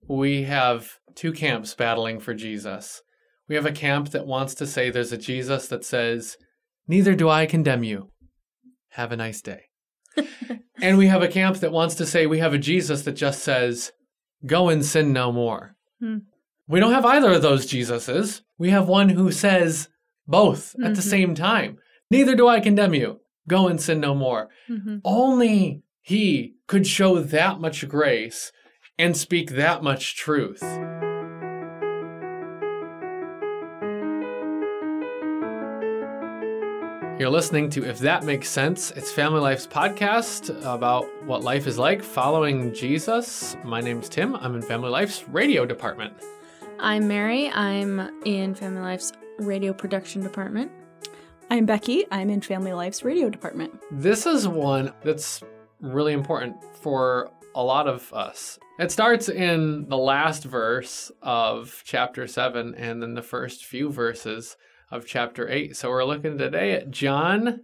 we have two camps battling for Jesus. We have a camp that wants to say there's a Jesus that says, neither do I condemn you. Have a nice day. And we have a camp that wants to say we have a Jesus that just says, go and sin no more. We don't have either of those Jesuses. We have one who says both at the same time. Neither do I condemn you. Go and sin no more. Only he could show that much grace and speak that much truth. You're listening to If That Makes Sense. It's Family Life's podcast about what life is like following Jesus. My name's Tim. I'm in Family Life's radio department. I'm Mary. I'm in Family Life's radio production department. I'm Becky. I'm in Family Life's radio department. This is one that's really important for a lot of us. It starts in the last verse of chapter 7 and then the first few verses of chapter 8. So we're looking today at John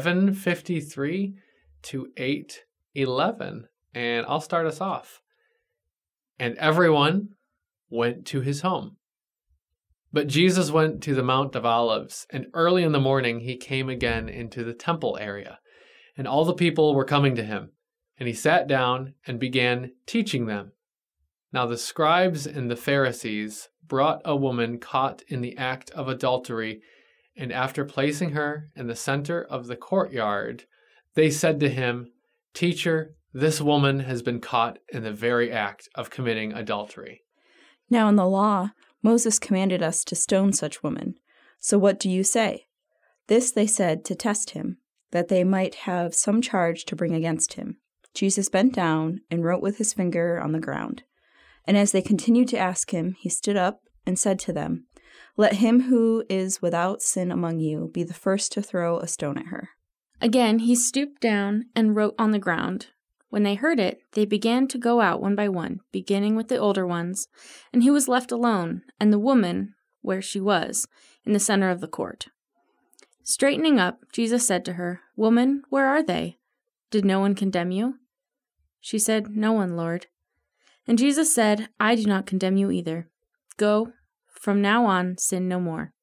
7:53 to 8:11. And I'll start us off. And everyone went to his home. But Jesus went to the Mount of Olives, and early in the morning he came again into the temple area. And all the people were coming to him. And he sat down and began teaching them. Now the scribes and the Pharisees brought a woman caught in the act of adultery, and after placing her in the center of the courtyard, they said to him, Teacher, this woman has been caught in the very act of committing adultery. Now in the law, Moses commanded us to stone such women. So what do you say? This they said to test him, that they might have some charge to bring against him. Jesus bent down and wrote with his finger on the ground. And as they continued to ask him, he stood up and said to them, Let him who is without sin among you be the first to throw a stone at her. Again, he stooped down and wrote on the ground. When they heard it, they began to go out one by one, beginning with the older ones, and he was left alone, and the woman where she was, in the center of the court. Straightening up, Jesus said to her, Woman, where are they? Did no one condemn you? She said, No one, Lord. And Jesus said, I do not condemn you either. Go, from now on, sin no more.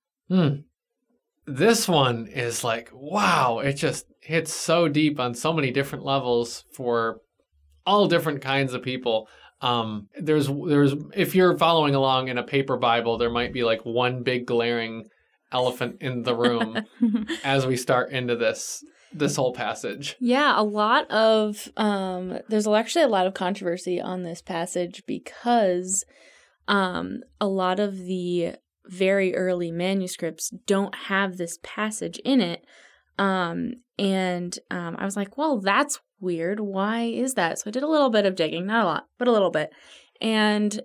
This one is like, wow, it just hits so deep on so many different levels for all different kinds of people. There's if you're following along in a paper Bible, there might be like one big glaring elephant in the room as we start into this whole passage. Yeah, a lot of, there's actually a lot of controversy on this passage because a lot of the very early manuscripts don't have this passage in it. And I was like, well, that's weird. Why is that? So I did a little bit of digging, not a lot, but a little bit. And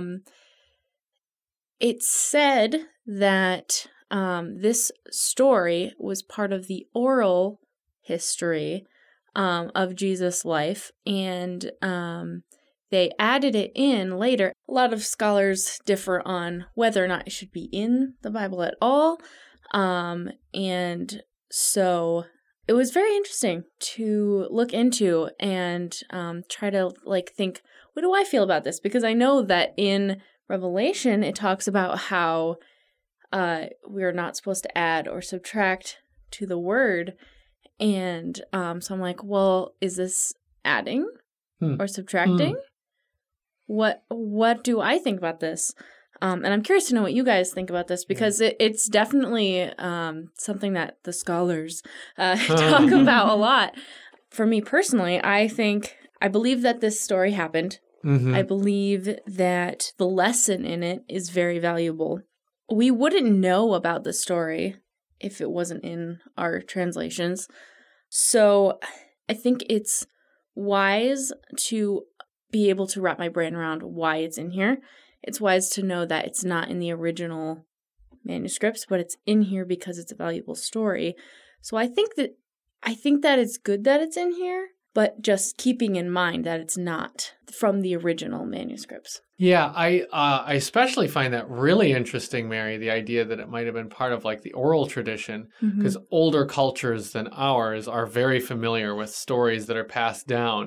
it said that this story was part of the oral history of Jesus' life, and they added it in later. A lot of scholars differ on whether or not it should be in the Bible at all, and so it was very interesting to look into and try to think, what do I feel about this? Because I know that in Revelation it talks about how we are not supposed to add or subtract to the word. And so I'm like, well, is this adding or subtracting? What do I think about this? And I'm curious to know what you guys think about this, because it's definitely something that the scholars talk about a lot. For me personally, I believe that this story happened. I believe that the lesson in it is very valuable. We wouldn't know about the story if it wasn't in our translations. So I think it's wise to be able to wrap my brain around why it's in here. It's wise to know that it's not in the original manuscripts, but it's in here because it's a valuable story. So I think that it's good that it's in here, but just keeping in mind that it's not from the original manuscripts. Yeah, I especially find that really interesting, Mary, the idea that it might have been part of like the oral tradition, because older cultures than ours are very familiar with stories that are passed down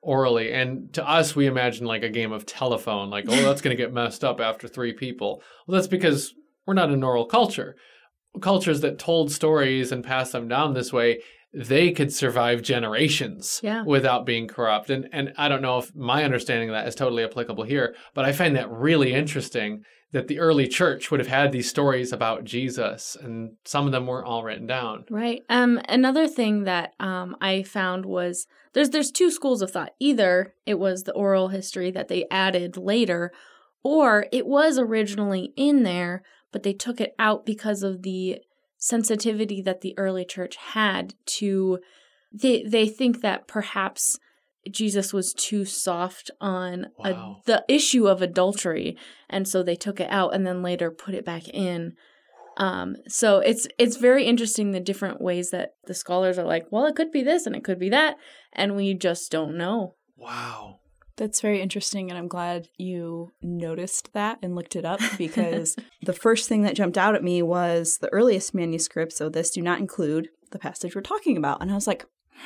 orally. And to us, we imagine like a game of telephone, like, oh, that's going to get messed up after 3 people. Well, that's because we're not an oral culture. Cultures that told stories and passed them down this way, they could survive generations without being corrupt. And I don't know if my understanding of that is totally applicable here, but I find that really interesting that the early church would have had these stories about Jesus, and some of them weren't all written down. Right. Another thing that I found was there's 2 schools of thought. Either it was the oral history that they added later, or it was originally in there, but they took it out because of the sensitivity that the early church had to, they think that perhaps Jesus was too soft on the issue of adultery, and so they took it out and then later put it back in. So it's very interesting the different ways that the scholars are like, well, it could be this and it could be that, and we just don't know. Wow. That's very interesting, and I'm glad you noticed that and looked it up, because the first thing that jumped out at me was the earliest manuscripts of this do not include the passage we're talking about. And I was like,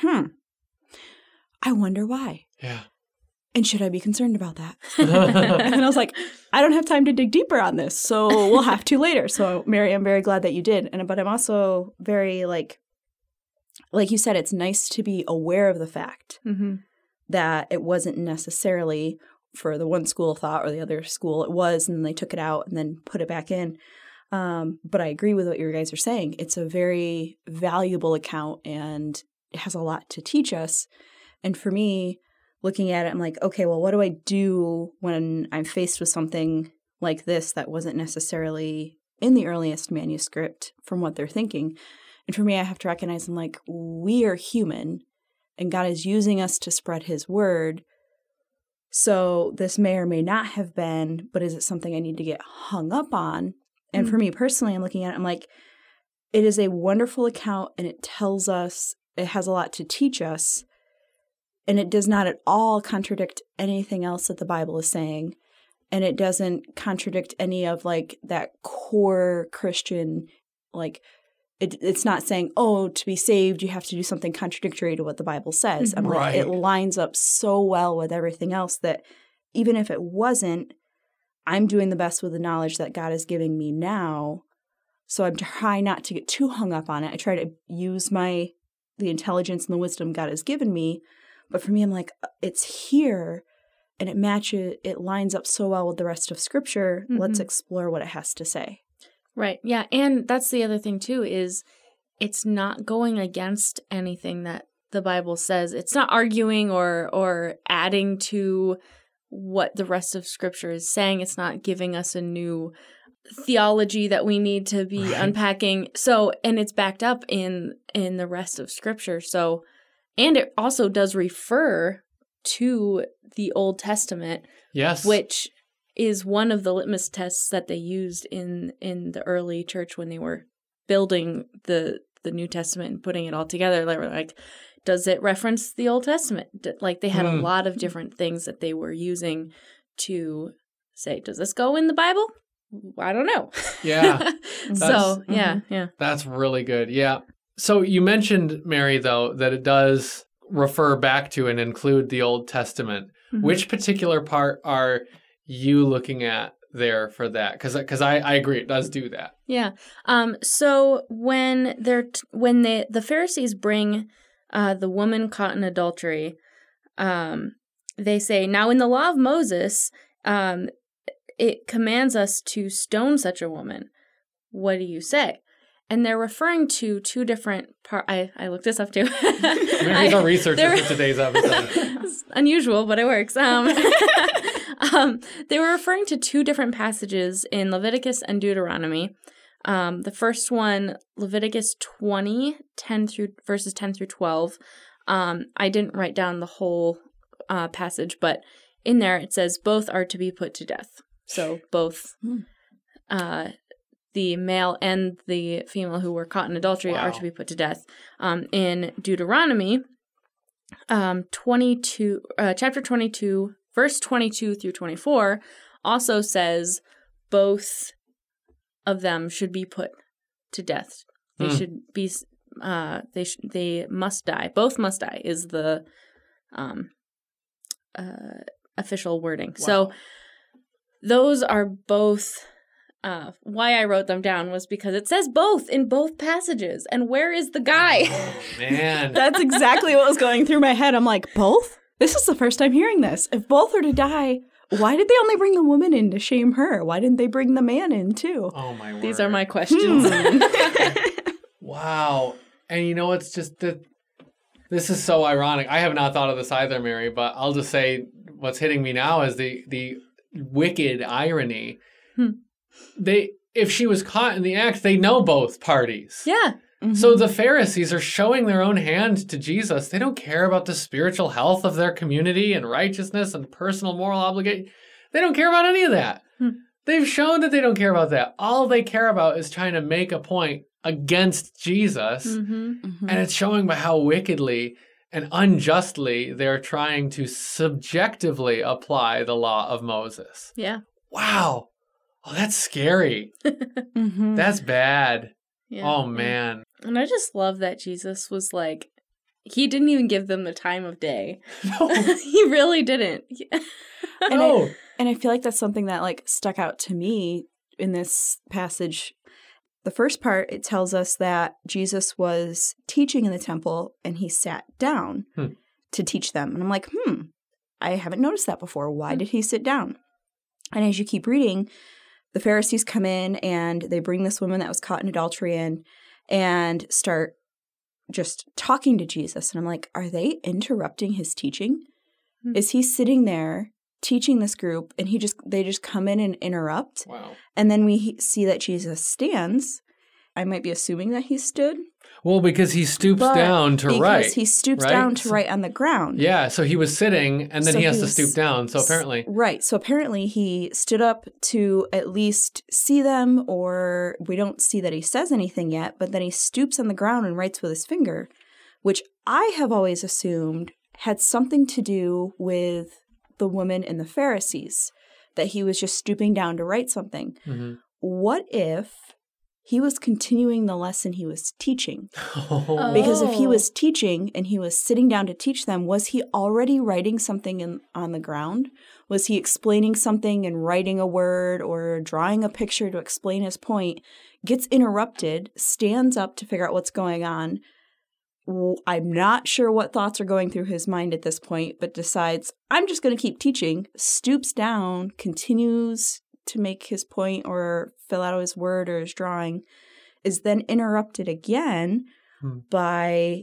I wonder why. Yeah. And should I be concerned about that? And I was like, I don't have time to dig deeper on this, so we'll have to later. So, Mary, I'm very glad that you did. But I'm also very, like you said, it's nice to be aware of the fact that it wasn't necessarily for the one school of thought or the other school. It was, and they took it out and then put it back in. But I agree with what you guys are saying. It's a very valuable account, and it has a lot to teach us. And for me, looking at it, I'm like, okay, well, what do I do when I'm faced with something like this that wasn't necessarily in the earliest manuscript from what they're thinking? And for me, I have to recognize, I'm like, we are human, and God is using us to spread his word. So this may or may not have been, but is it something I need to get hung up on? And for me personally, I'm looking at it, I'm like, it is a wonderful account, and it tells us, it has a lot to teach us, and it does not at all contradict anything else that the Bible is saying. And it doesn't contradict any of like that core Christian, like, it's not saying, oh, to be saved, you have to do something contradictory to what the Bible says. I'm like, it lines up so well with everything else that even if it wasn't, I'm doing the best with the knowledge that God is giving me now. So I'm trying not to get too hung up on it. I try to use the intelligence and the wisdom God has given me. But for me, I'm like, it's here, and it lines up so well with the rest of Scripture. Let's explore what it has to say. Right. Yeah. And that's the other thing, too, is it's not going against anything that the Bible says. It's not arguing or adding to what the rest of Scripture is saying. It's not giving us a new theology that we need to be unpacking. So, and it's backed up in the rest of Scripture. So, and it also does refer to the Old Testament. Yes. Which is one of the litmus tests that they used in the early church when they were building the New Testament and putting it all together. They were like, does it reference the Old Testament? Like, they had a lot of different things that they were using to say, does this go in the Bible? I don't know. Yeah. So, yeah. That's really good. Yeah. So you mentioned, Mary, though, that it does refer back to and include the Old Testament. Which particular part are you looking at there for that? Because I agree, it does do that. Yeah. So when the Pharisees bring the woman caught in adultery, they say, now in the law of Moses, it commands us to stone such a woman. What do you say? And they're referring to 2 different parts. I looked this up too. Mary's our researcher for today's episode. It's unusual, but it works. They were referring to 2 different passages in Leviticus and Deuteronomy. The first one, Leviticus 20, verses 10 through 12. I didn't write down the whole passage, but in there it says both are to be put to death. So both the male and the female who were caught in adultery are to be put to death. In Deuteronomy, chapter 22, verse 22 through 24, also says both of them should be put to death. They should be. They must die. Both must die is the official wording. Wow. So those are both. Why I wrote them down was because it says both in both passages. And where is the guy? Oh, man. That's exactly what was going through my head. I'm like, both? This is the first time hearing this. If both are to die, why did they only bring the woman in to shame her? Why didn't they bring the man in too? Oh, my word. These are my questions. Wow. And you know, it's just that this is so ironic. I have not thought of this either, Mary, but I'll just say what's hitting me now is the wicked irony. If she was caught in the act, they know both parties. Yeah. Mm-hmm. So the Pharisees are showing their own hand to Jesus. They don't care about the spiritual health of their community and righteousness and personal moral obligation. They don't care about any of that. They've shown that they don't care about that. All they care about is trying to make a point against Jesus. And it's showing by how wickedly and unjustly they're trying to subjectively apply the law of Moses. Yeah. Wow. Oh, that's scary. That's bad. Yeah. Oh, man. And I just love that Jesus was like, he didn't even give them the time of day. No. He really didn't. No. And I feel like that's something that like stuck out to me in this passage. The first part, it tells us that Jesus was teaching in the temple and he sat down to teach them. And I'm like, I haven't noticed that before. Why did he sit down? And as you keep reading, the Pharisees come in and they bring this woman that was caught in adultery in and start just talking to Jesus. And I'm like, are they interrupting his teaching? Is he sitting there teaching this group and they just come in and interrupt? Wow. And then we see that Jesus stands. I might be assuming that he stood. Well, because he stoops down to write. Because he stoops right? down to write on the ground. Yeah, so he was sitting and then So he has he to was- stoop down. So apparently. Right. So apparently he stood up to at least see them, or we don't see that he says anything yet, but then he stoops on the ground and writes with his finger, which I have always assumed had something to do with the woman and the Pharisees, that he was just stooping down to write something. What if he was continuing the lesson he was teaching? Because if he was teaching and he was sitting down to teach them, was he already writing something on the ground? Was he explaining something and writing a word or drawing a picture to explain his point, gets interrupted, stands up to figure out what's going on? I'm not sure what thoughts are going through his mind at this point, but decides, I'm just going to keep teaching, stoops down, continues to make his point or fill out his word or his drawing, is then interrupted again by,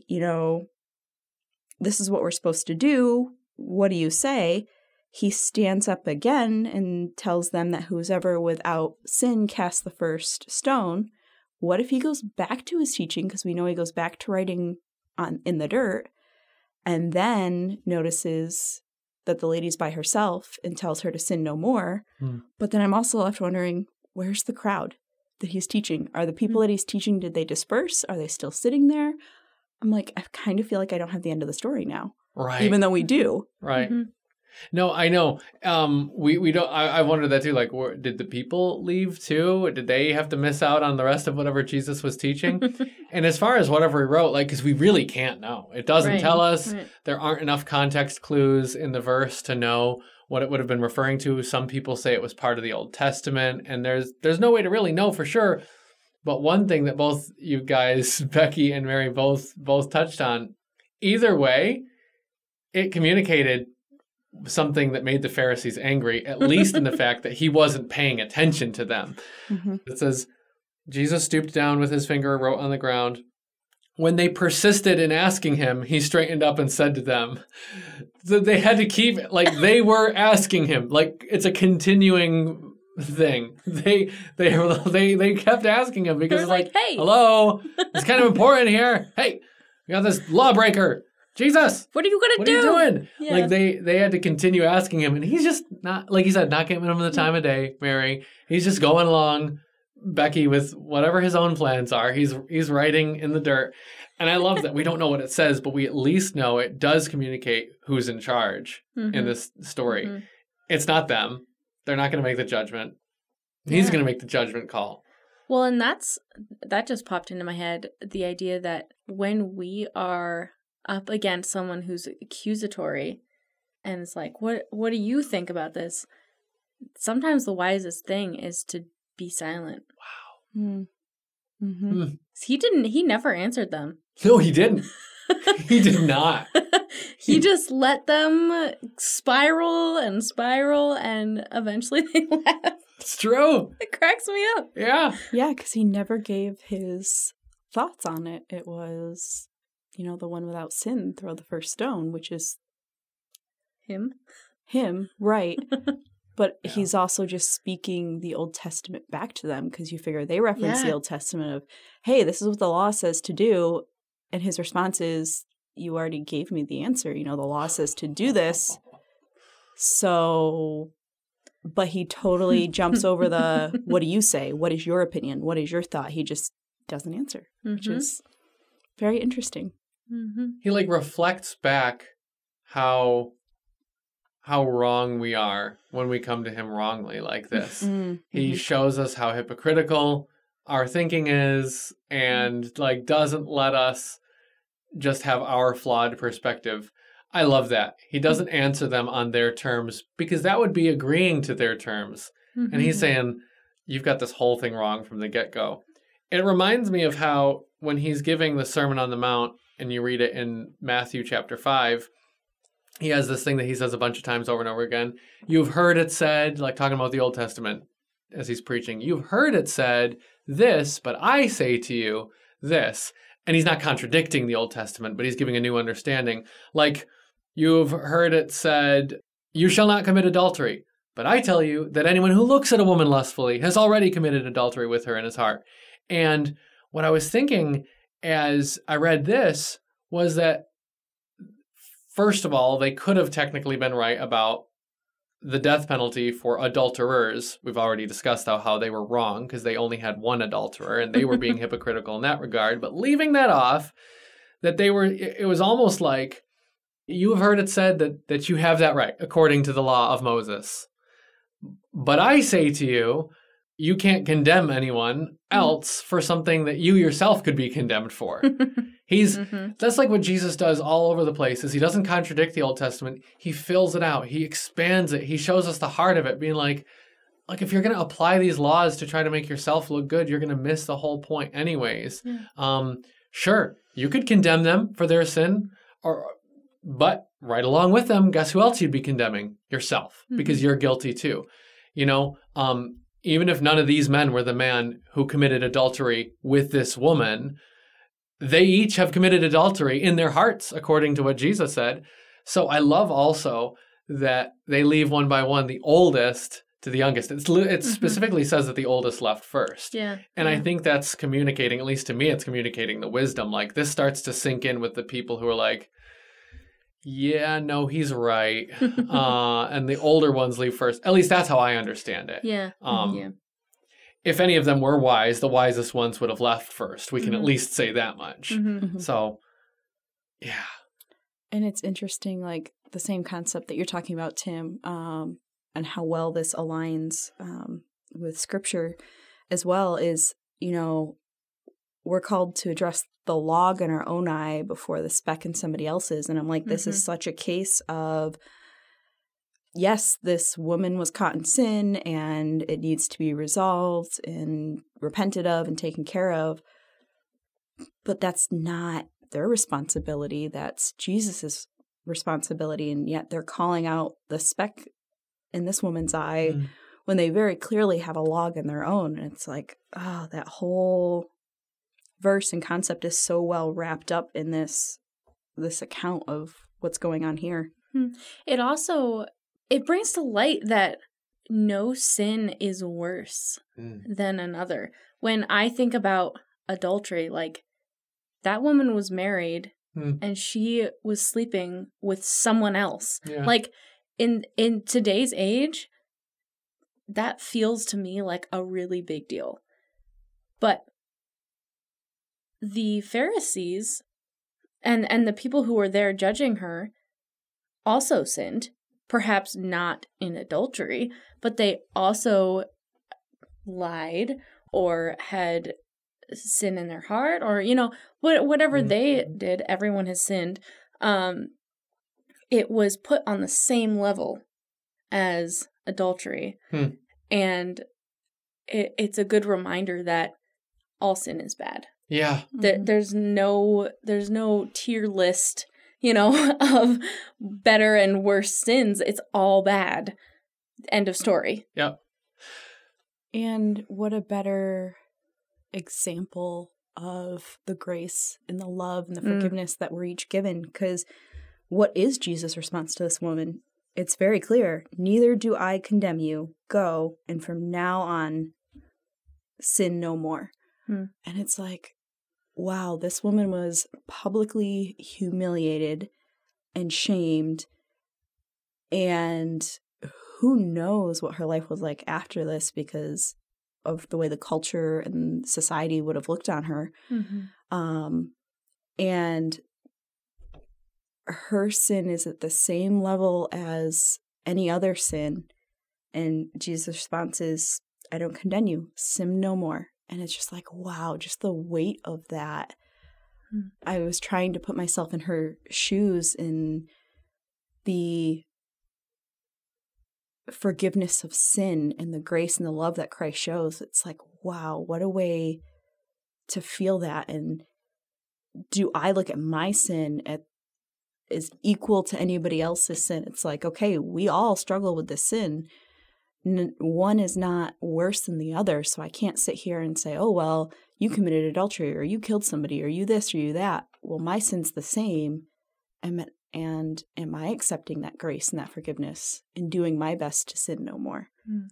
this is what we're supposed to do. What do you say? He stands up again and tells them that whoever without sin cast the first stone. What if he goes back to his teaching? Because we know he goes back to writing in the dirt, and then notices that the lady's by herself and tells her to sin no more. But then I'm also left wondering, where's the crowd that he's teaching? Are the people that he's teaching, did they disperse? Are they still sitting there? I'm like, I kind of feel like I don't have the end of the story now. Right. Even though we do. Right. No, I know. We don't. I wondered that too. Like, did the people leave too? Did they have to miss out on the rest of whatever Jesus was teaching? And as far as whatever he wrote, like, because we really can't know. It doesn't tell us. Right. There aren't enough context clues in the verse to know what it would have been referring to. Some people say it was part of the Old Testament, and there's no way to really know for sure. But one thing that both you guys, Becky and Mary, both touched on, either way, it communicated something that made the Pharisees angry, at least in the fact that he wasn't paying attention to them. It says, Jesus stooped down with his finger, wrote on the ground. When they persisted in asking him, he straightened up and said to them that they had to keep, like, they were asking him, like, it's a continuing thing. They kept asking him because it's like, hey, hello, it's kind of important here. Hey, we got this lawbreaker. Jesus, what are you gonna do? What are you doing? Yeah. Like they had to continue asking him, and he's just not, like he said, not giving them the time of day, Mary. He's just going along, Becky, with whatever his own plans are. He's writing in the dirt. And I love that we don't know what it says, but we at least know it does communicate who's in charge in this story. It's not them. They're not going to make the judgment. He's going to make the judgment call. Well, and that just popped into my head, the idea that when we are up against someone who's accusatory, and it's like, what do you think about this? Sometimes the wisest thing is to be silent. Mm. Mm-hmm. He never answered them. No, he didn't. He did not. He just let them spiral, and eventually they left. It's true. It cracks me up. Yeah. Yeah, because he never gave his thoughts on it. It was, the one without sin, throw the first stone, which is Him, right. But Yeah. he's also just speaking the Old Testament back to them, because you figure they reference the Yeah. Old Testament of, hey, this is what the law says to do. And his response is, you already gave me the answer. The law says to do this. So, but he totally jumps over the, what do you say? What is your opinion? What is your thought? He just doesn't answer, which is very interesting. Mm-hmm. He reflects back how wrong we are when we come to him wrongly like this. Mm-hmm. He shows us how hypocritical our thinking is and doesn't let us just have our flawed perspective. I love that. He doesn't answer them on their terms, because that would be agreeing to their terms. And he's saying, you've got this whole thing wrong from the get-go. It reminds me of how when he's giving the Sermon on the Mount, and you read it in Matthew chapter 5, he has this thing that he says a bunch of times over and over again. You've heard it said, talking about the Old Testament as he's preaching, you've heard it said this, but I say to you this. And he's not contradicting the Old Testament, but he's giving a new understanding. You've heard it said, you shall not commit adultery. But I tell you that anyone who looks at a woman lustfully has already committed adultery with her in his heart. And what I was thinking as I read this was that, first of all, they could have technically been right about the death penalty for adulterers. We've already discussed how they were wrong because they only had one adulterer and they were being hypocritical in that regard. But leaving that off, it was almost like, you have heard it said that you have that right according to the law of Moses. But I say to you, you can't condemn anyone else for something that you yourself could be condemned for. That's what Jesus does all over the place, is he doesn't contradict the Old Testament. He fills it out. He expands it. He shows us the heart of it, being like if you're going to apply these laws to try to make yourself look good, you're going to miss the whole point anyways. Yeah. Sure, you could condemn them for their sin, but right along with them, guess who else you'd be condemning? Yourself, because you're guilty too. Even if none of these men were the man who committed adultery with this woman, they each have committed adultery in their hearts, according to what Jesus said. So I love also that they leave one by one, the oldest to the youngest. It specifically says that the oldest left first. Yeah. And I think that's communicating, at least to me, it's communicating the wisdom. This starts to sink in with the people who are like, yeah, no, he's right. And the older ones leave first. At least that's how I understand it. Yeah. If any of them were wise, the wisest ones would have left first. We can at least say that much. So, yeah. And it's interesting, the same concept that you're talking about, Tim, and how well this aligns with Scripture as well is, we're called to address the log in our own eye before the speck in somebody else's. And I'm like, this is such a case of, yes, this woman was caught in sin and it needs to be resolved and repented of and taken care of. But that's not their responsibility. That's Jesus's responsibility. And yet they're calling out the speck in this woman's eye when they very clearly have a log in their own. And it's like, oh, that whole verse and concept is so well wrapped up in this account of what's going on here. It brings to light that no sin is worse than another. When I think about adultery, that woman was married and she was sleeping with someone else. Yeah. In today's age, that feels to me like a really big deal. But the Pharisees and the people who were there judging her also sinned, perhaps not in adultery, but they also lied or had sin in their heart, or whatever they did. Everyone has sinned. it was put on the same level as adultery. And it's a good reminder that all sin is bad. Yeah. There's no tier list, of better and worse sins. It's all bad. End of story. Yep. And what a better example of the grace and the love and the forgiveness that we're each given. Because what is Jesus' response to this woman? It's very clear. Neither do I condemn you. Go, and from now on, sin no more. And it's like, wow, this woman was publicly humiliated and shamed. And who knows what her life was like after this because of the way the culture and society would have looked on her. And her sin is at the same level as any other sin. And Jesus' response is, I don't condemn you. Sin no more. And it's just like, wow, just the weight of that. I was trying to put myself in her shoes in the forgiveness of sin and the grace and the love that Christ shows. It's like, wow, what a way to feel that. And do I look at my sin as equal to anybody else's sin? It's like, okay, we all struggle with this sin. One is not worse than the other. So I can't sit here and say, oh, well, you committed adultery or you killed somebody or you this or you that. Well, my sin's the same. And am I accepting that grace and that forgiveness and doing my best to sin no more?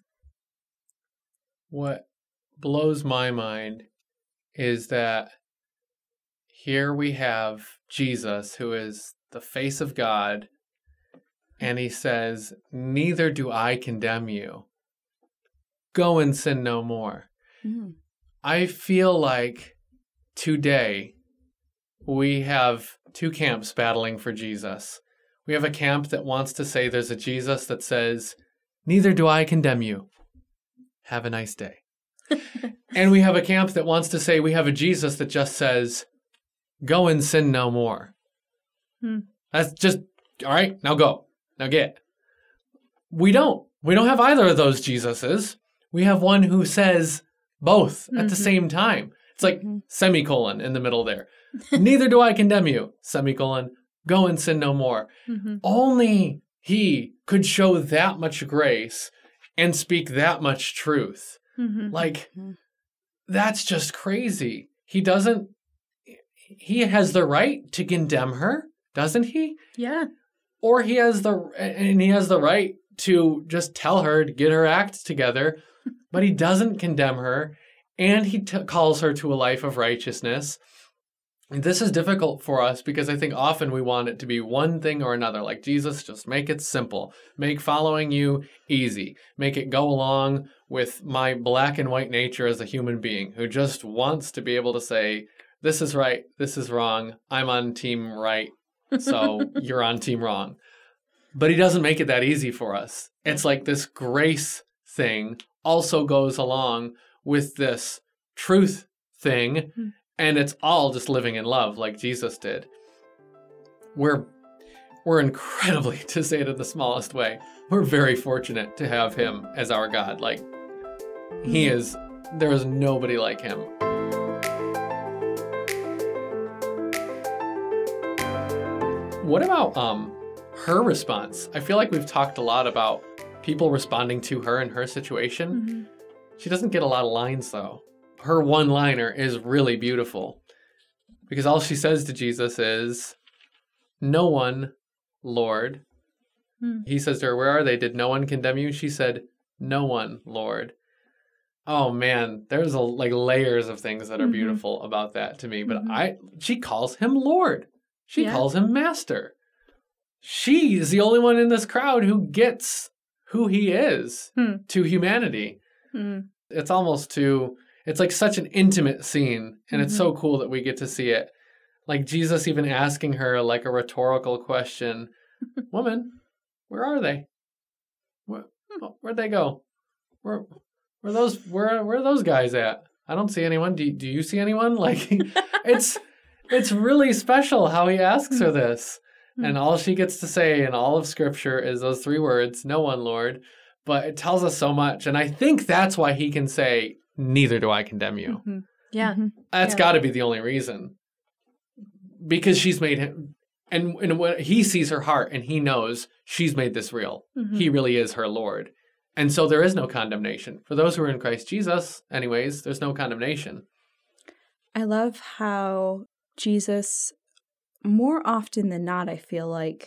What blows my mind is that here we have Jesus, who is the face of God, and he says, neither do I condemn you. Go and sin no more. I feel like today we have two camps battling for Jesus. We have a camp that wants to say there's a Jesus that says, neither do I condemn you. Have a nice day. And we have a camp that wants to say we have a Jesus that just says, go and sin no more. That's just, all right, now go. Now get. We don't have either of those Jesuses. We have one who says both at the same time. It's like semicolon in the middle there. Neither do I condemn you, semicolon, go and sin no more. Only he could show that much grace and speak that much truth. Like, that's just crazy. He has the right to condemn her, doesn't he? Yeah. Or he has the right to just tell her to get her act together, but he doesn't condemn her, and he calls her to a life of righteousness. And this is difficult for us because I think often we want it to be one thing or another. Like, Jesus, just make it simple. Make following you easy. Make it go along with my black and white nature as a human being who just wants to be able to say, this is right, this is wrong, I'm on team right, so you're on team wrong. But he doesn't make it that easy for us. It's like this grace thing also goes along with this truth thing, and it's all just living in love like Jesus did. We're incredibly, to say it in the smallest way, we're very fortunate to have him as our God. Like, there is nobody like him. What about her response? I feel like we've talked a lot about people responding to her in her situation. She doesn't get a lot of lines, though. Her one-liner is really beautiful because all she says to Jesus is, no one, Lord. He says to her, where are they? Did no one condemn you? She said, no one, Lord. Oh man, there's layers of things that are beautiful about that to me. But she calls him Lord. She calls him Master. She is the only one in this crowd who gets who he is to humanity. It's it's like such an intimate scene, and it's so cool that we get to see it. Like Jesus even asking her like a rhetorical question, woman, where are they? Where'd they go? Where are those guys at? I don't see anyone. Do you see anyone? Like, it's really special how he asks her this. And all she gets to say in all of Scripture is those 3 words, no one, Lord. But it tells us so much. And I think that's why he can say, neither do I condemn you. Mm-hmm. Yeah. Mhm. That's got to be the only reason. Because she's made him, and when he sees her heart and he knows she's made this real. Mm-hmm. He really is her Lord. And so there is no condemnation. For those who are in Christ Jesus, anyways, there's no condemnation. I love how Jesus, more often than not, I feel like,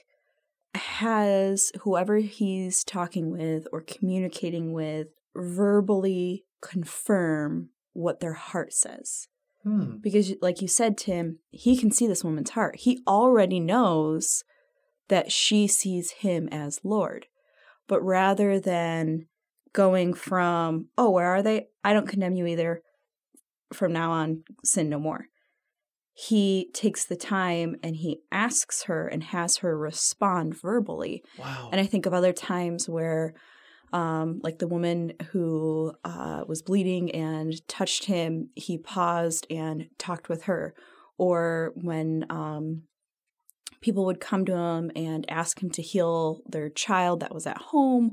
has whoever he's talking with or communicating with verbally confirm what their heart says. Because like you said, Tim, he can see this woman's heart. He already knows that she sees him as Lord. But rather than going from, oh, where are they? I don't condemn you either. From now on, sin no more. He takes the time and he asks her and has her respond verbally. Wow. And I think of other times where, like the woman who was bleeding and touched him, he paused and talked with her. Or when people would come to him and ask him to heal their child that was at home,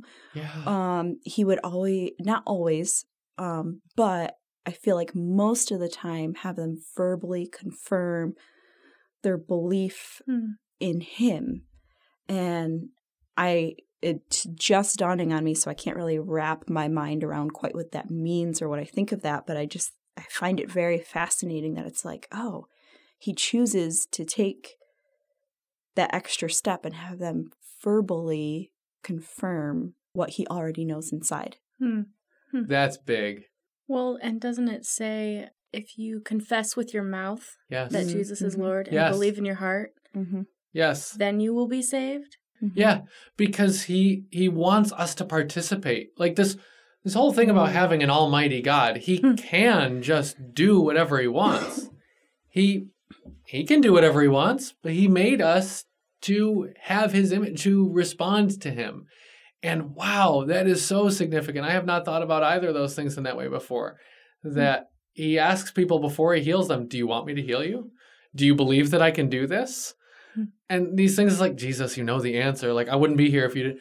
he would always, not always, but I feel like most of the time have them verbally confirm their belief in him. And it's just dawning on me, so I can't really wrap my mind around quite what that means or what I think of that, but I find it very fascinating that it's like, oh, he chooses to take that extra step and have them verbally confirm what he already knows inside. That's big. Well, and doesn't it say if you confess with your mouth Yes. that Jesus is Lord and Yes. believe in your heart, Yes. then you will be saved? Yeah, because he wants us to participate. Like this whole thing about having an almighty God, he can just do whatever he wants. He can do whatever he wants, but he made us to have his image, to respond to him. And wow, that is so significant. I have not thought about either of those things in that way before. That he asks people before he heals them, do you want me to heal you? Do you believe that I can do this? And these things is like, Jesus, you know the answer. Like, I wouldn't be here if you did.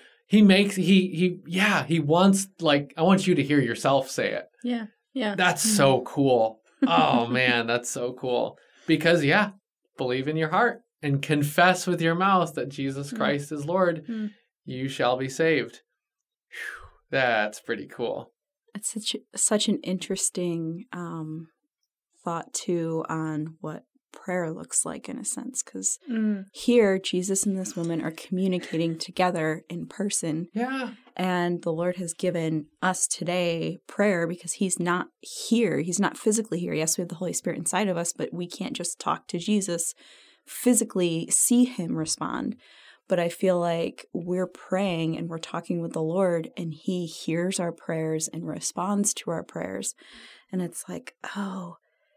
He wants, like, I want you to hear yourself say it. Yeah. Yeah. That's so cool. Oh, man, that's so cool. Because, believe in your heart and confess with your mouth that Jesus Christ is Lord. You shall be saved. Whew, that's pretty cool. It's such an interesting thought, too, on what prayer looks like in a sense, because here Jesus and this woman are communicating together in person. Yeah. And the Lord has given us today prayer because he's not here. He's not physically here. Yes, we have the Holy Spirit inside of us, but we can't just talk to Jesus, physically see him respond. But I feel like we're praying and we're talking with the Lord and he hears our prayers and responds to our prayers. And it's like, oh,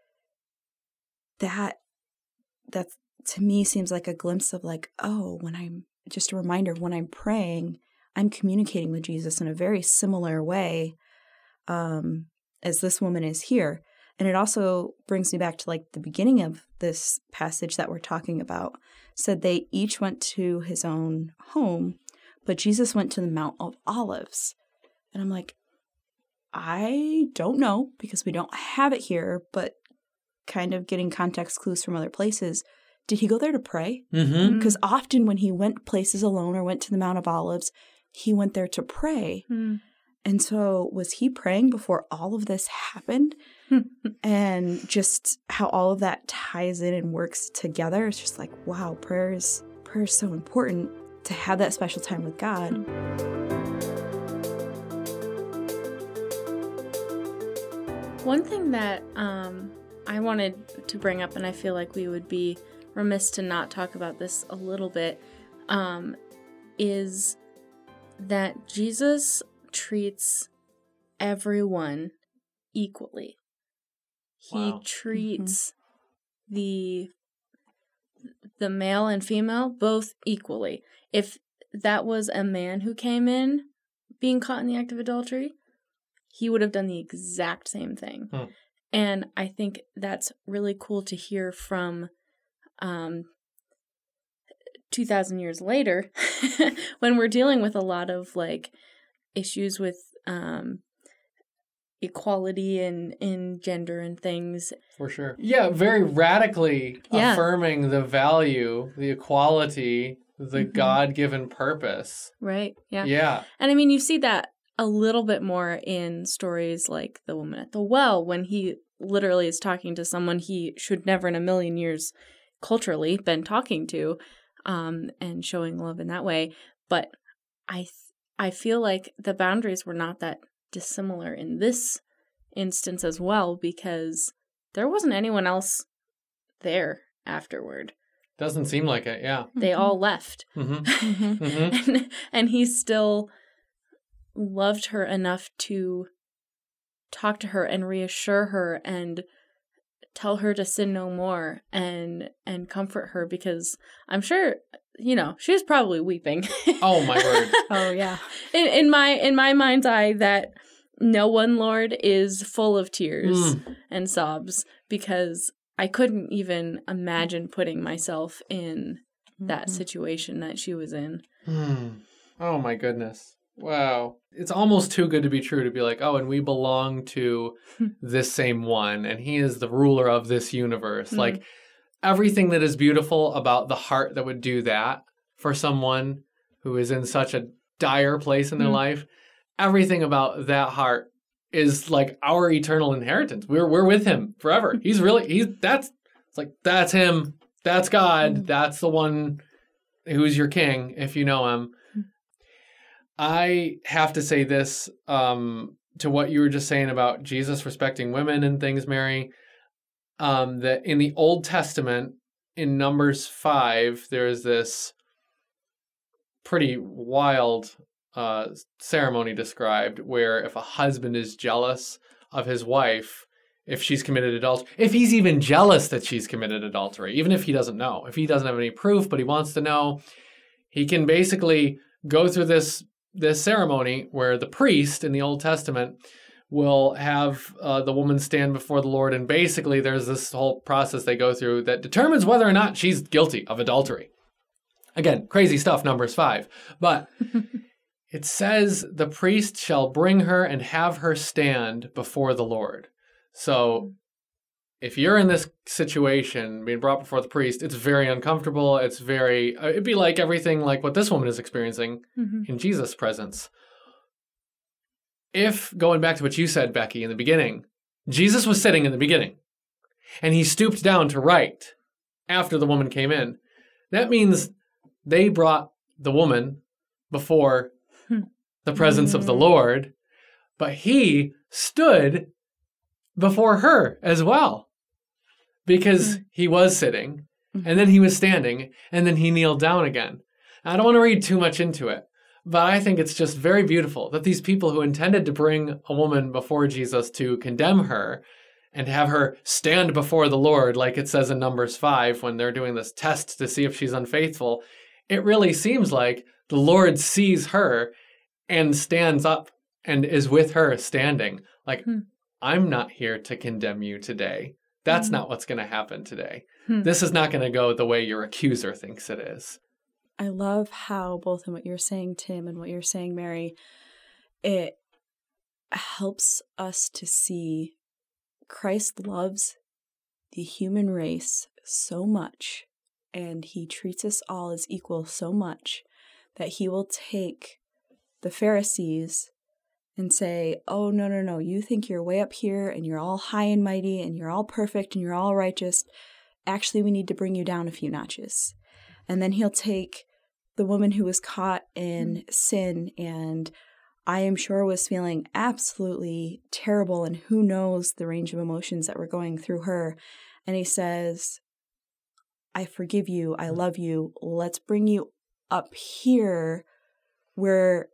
that to me seems like a glimpse of like, oh, when I'm just a reminder of when I'm praying, I'm communicating with Jesus in a very similar way as this woman is here. And it also brings me back to like the beginning of this passage that we're talking about. Said they each went to his own home, but Jesus went to the Mount of Olives. And I'm like, I don't know because we don't have it here, but kind of getting context clues from other places. Did he go there to pray? Because often when he went places alone or went to the Mount of Olives, he went there to pray. And so was he praying before all of this happened? And just how all of that ties in and works together. It's just like, wow, prayer is so important to have that special time with God. One thing that I wanted to bring up, and I feel like we would be remiss to not talk about this a little bit, is that Jesus treats everyone equally. He treats the male and female both equally. If that was a man who came in being caught in the act of adultery, he would have done the exact same thing. And I think that's really cool to hear from 2,000 years later, when we're dealing with a lot of like issues with equality and in gender and things. For sure. Yeah, very radically affirming the value, the equality, the God-given purpose. Right. Yeah. Yeah. And I mean, you see that a little bit more in stories like The Woman at the Well, when he literally is talking to someone he should never in a million years culturally been talking to, and showing love in that way. But I feel like the boundaries were not that dissimilar in this instance as well, because there wasn't anyone else there afterward. Doesn't seem like it, yeah. They all left. And he still loved her enough to talk to her and reassure her and tell her to sin no more and comfort her, because I'm sure, you know, she was probably weeping. Oh my word. Oh yeah. In my mind's eye, that no one, Lord, is full of tears and sobs, because I couldn't even imagine putting myself in that situation that she was in. Oh my goodness. Wow. It's almost too good to be true to be like, oh, and we belong to this same one, and he is the ruler of this universe. Like, everything that is beautiful about the heart that would do that for someone who is in such a dire place in their life, everything about that heart is like our eternal inheritance. We're with him forever. That's him. That's God. That's the one who's your king, if you know him. I have to say this to what you were just saying about Jesus respecting women and things, Mary, that in the Old Testament, in Numbers 5, there's this pretty wild ceremony described where if a husband is jealous of his wife, if she's committed adultery, if he's even jealous that she's committed adultery, even if he doesn't know, if he doesn't have any proof, but he wants to know, he can basically go through this ceremony where the priest in the Old Testament will have the woman stand before the Lord, and basically there's this whole process they go through that determines whether or not she's guilty of adultery. Again, crazy stuff, Numbers 5. But it says the priest shall bring her and have her stand before the Lord. So if you're in this situation, being brought before the priest, it's very uncomfortable. It's very, it'd be like everything like what this woman is experiencing in Jesus' presence. If, going back to what you said, Becky, in the beginning, Jesus was sitting in the beginning, and he stooped down to write after the woman came in, that means they brought the woman before the presence of the Lord, but he stood before her as well, because he was sitting, and then he was standing, and then he kneeled down again. I don't want to read too much into it, but I think it's just very beautiful that these people who intended to bring a woman before Jesus to condemn her and have her stand before the Lord, like it says in Numbers 5, when they're doing this test to see if she's unfaithful, it really seems like the Lord sees her and stands up and is with her standing. Like, I'm not here to condemn you today. That's not what's going to happen today. This is not going to go the way your accuser thinks it is. I love how both in what you're saying, Tim, and what you're saying, Mary, it helps us to see Christ loves the human race so much, and he treats us all as equal so much that he will take the Pharisees and say, oh, no, you think you're way up here and you're all high and mighty and you're all perfect and you're all righteous. Actually, we need to bring you down a few notches. And then he'll take the woman who was caught in sin and I am sure was feeling absolutely terrible, and who knows the range of emotions that were going through her. And he says, I forgive you. I love you. Let's bring you up here where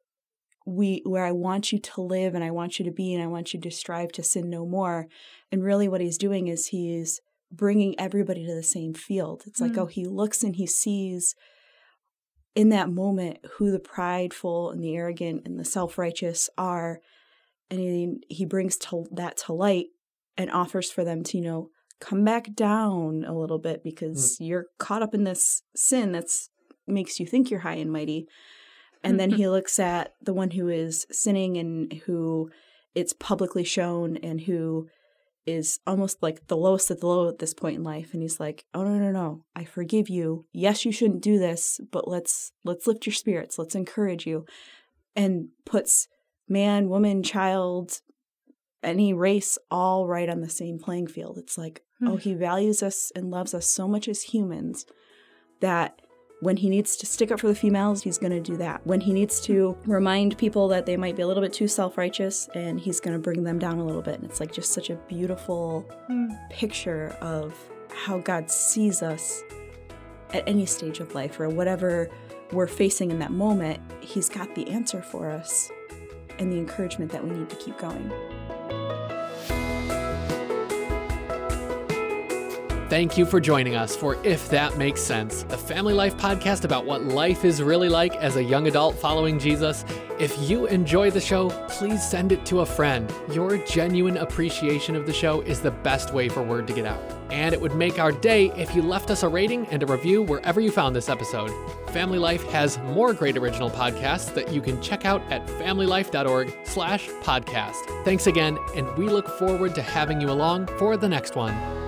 I want you to live and I want you to be and I want you to strive to sin no more. And really what he's doing is he's bringing everybody to the same field. It's like, he looks and he sees in that moment who the prideful and the arrogant and the self-righteous are. And he brings that to light and offers for them to, come back down a little bit because you're caught up in this sin that's makes you think you're high and mighty. And then he looks at the one who is sinning and who it's publicly shown and who is almost like the lowest of the low at this point in life. And he's like, oh, no, I forgive you. Yes, you shouldn't do this, but let's lift your spirits. Let's encourage you. And puts man, woman, child, any race all right on the same playing field. It's like, oh, he values us and loves us so much as humans that when he needs to stick up for the females, he's going to do that. When he needs to remind people that they might be a little bit too self-righteous, and he's going to bring them down a little bit. And it's like just such a beautiful picture of how God sees us at any stage of life or whatever we're facing in that moment. He's got the answer for us and the encouragement that we need to keep going. Thank you for joining us for If That Makes Sense, the family life podcast about what life is really like as a young adult following Jesus. If you enjoy the show, please send it to a friend. Your genuine appreciation of the show is the best way for word to get out. And it would make our day if you left us a rating and a review wherever you found this episode. Family Life has more great original podcasts that you can check out at familylife.org/podcast. Thanks again, and we look forward to having you along for the next one.